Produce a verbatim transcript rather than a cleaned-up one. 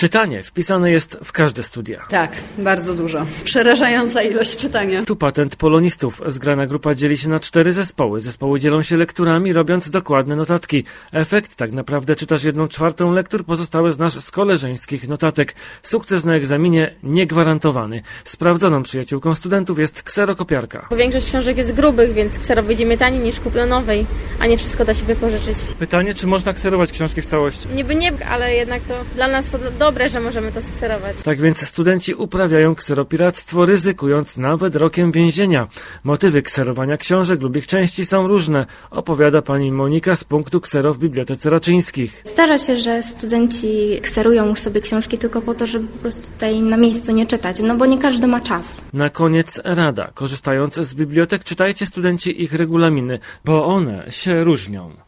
Czytanie wpisane jest w każde studia. Tak, bardzo dużo. Przerażająca ilość czytania. Tu patent polonistów. Zgrana grupa dzieli się na cztery zespoły. Zespoły dzielą się lekturami, robiąc dokładne notatki. Efekt, tak naprawdę czytasz jedną czwartą lektur, pozostałe znasz z koleżeńskich notatek. Sukces na egzaminie niegwarantowany. Sprawdzoną przyjaciółką studentów jest kserokopiarka. Większość książek jest grubych, więc ksero wyjdzie mi taniej niż kupno nowej, a nie wszystko da się wypożyczyć. Pytanie, czy można kserować książki w całości? Niby nie, ale jednak to dla nas to dobre, że możemy to skserować. Tak więc studenci uprawiają kseropiractwo, ryzykując nawet rokiem więzienia. Motywy kserowania książek lub ich części są różne, opowiada pani Monika z punktu ksero w Bibliotece Raczyńskich. Zdarza się, że studenci kserują sobie książki tylko po to, żeby po prostu tutaj na miejscu nie czytać, no bo nie każdy ma czas. Na koniec rada. Korzystając z bibliotek, czytajcie studenci ich regulaminy, bo one się różnią.